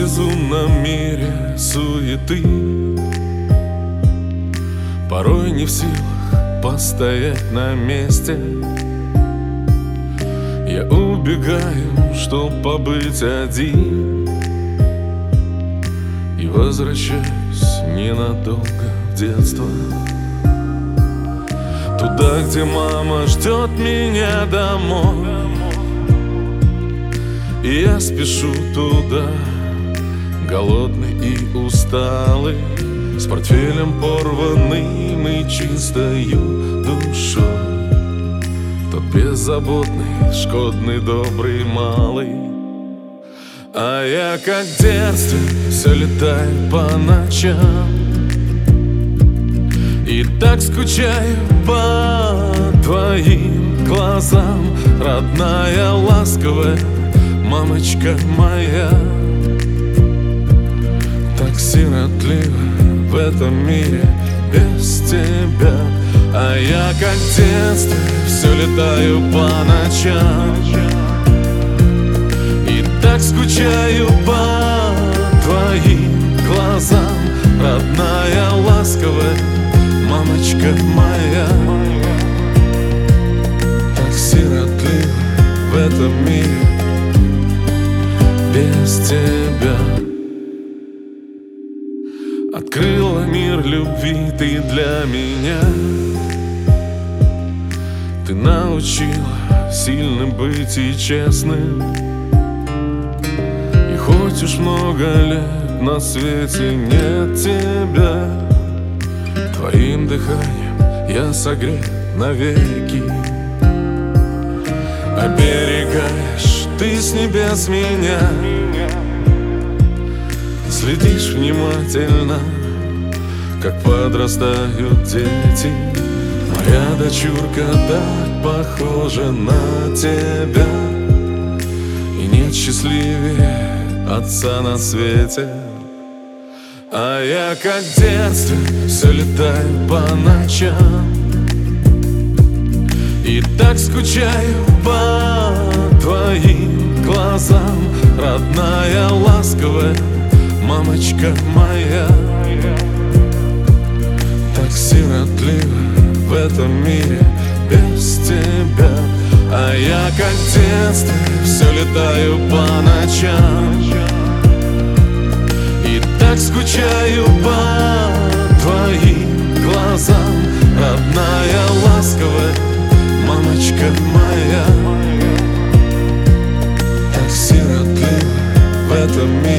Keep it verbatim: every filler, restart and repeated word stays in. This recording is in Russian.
безумном мире суеты порой не в силах постоять на месте. Я убегаю, чтоб побыть один, и возвращаюсь ненадолго в детство, туда, где мама ждет меня домой. И я спешу туда, голодный и усталый, с портфелем порванным и чистою душой. Тот беззаботный, шкодный, добрый малый. А я, как в детстве, все летаю по ночам и так скучаю по твоим глазам, родная, ласковая мамочка моя. Так сиротливо в этом мире без тебя. А я, как в детстве, все летаю по ночам и так скучаю по твоим глазам, родная, ласковая мамочка моя. Так сиротливо в этом мире без тебя. Открыла мир любви ты для меня. Ты научила сильным быть и честным. И хоть уж много лет на свете нет тебя, твоим дыханием я согрет навеки. Оберегаешь ты с небес меня, следишь внимательно, как подрастают дети. Моя дочурка так похожа на тебя, и нет счастливее отца на свете. А я, как в детстве, все летаю по ночам и так скучаю по твоим глазам, родная, ласковая мамочка моя. Так сиротливо в этом мире без тебя. А я, как в детстве, все летаю по ночам и так скучаю по твоим глазам, родная, ласковая мамочка моя. Так сиротливо в этом мире